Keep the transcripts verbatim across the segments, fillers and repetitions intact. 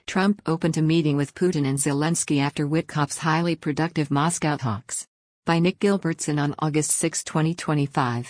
Trump opened a meeting with Putin and Zelensky after Witkoff's highly productive Moscow talks. By Nick Gilbertson on August sixth, twenty twenty-five.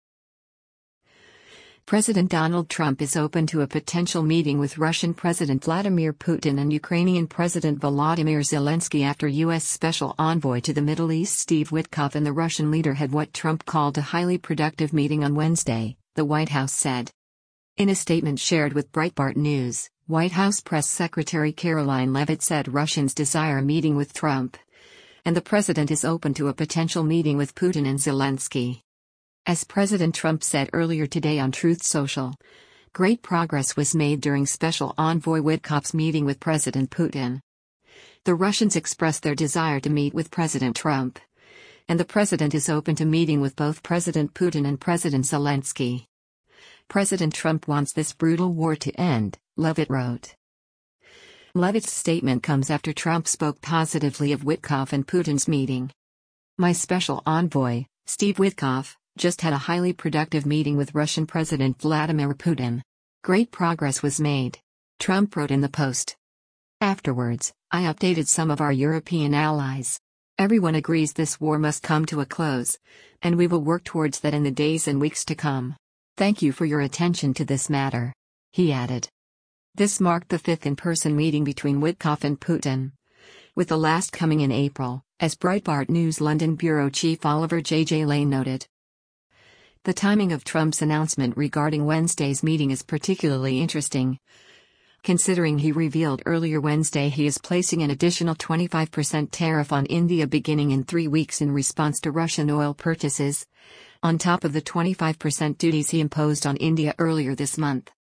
President Donald Trump is open to a potential meeting with Russian President Vladimir Putin and Ukrainian President Volodymyr Zelensky after U S Special Envoy to the Middle East Steve Witkoff and the Russian leader had what Trump called a highly productive meeting on Wednesday, the White House said. In a statement shared with Breitbart News, White House Press Secretary Karoline Leavitt said Russians desire a meeting with Trump, and the president is open to a potential meeting with Putin and Zelensky. As President Trump said earlier today on Truth Social, great progress was made during Special Envoy Witkoff's meeting with President Putin. The Russians expressed their desire to meet with President Trump, and the president is open to meeting with both President Putin and President Zelensky. President Trump wants this brutal war to end, Leavitt wrote. Leavitt's statement comes after Trump spoke positively of Witkoff and Putin's meeting. My special envoy, Steve Witkoff, just had a highly productive meeting with Russian President Vladimir Putin. Great progress was made, Trump wrote in the Post. Afterwards, I updated some of our European allies. Everyone agrees this war must come to a close, and we will work towards that in the days and weeks to come. Thank you for your attention to this matter, he added. This marked the fifth in-person meeting between Witkoff and Putin, with the last coming in April, as Breitbart News London bureau chief Oliver J J Lane noted. The timing of Trump's announcement regarding Wednesday's meeting is particularly interesting, considering he revealed earlier Wednesday he is placing an additional twenty-five percent tariff on India beginning in three weeks in response to Russian oil purchases, on top of the twenty-five percent duties he imposed on India earlier this month.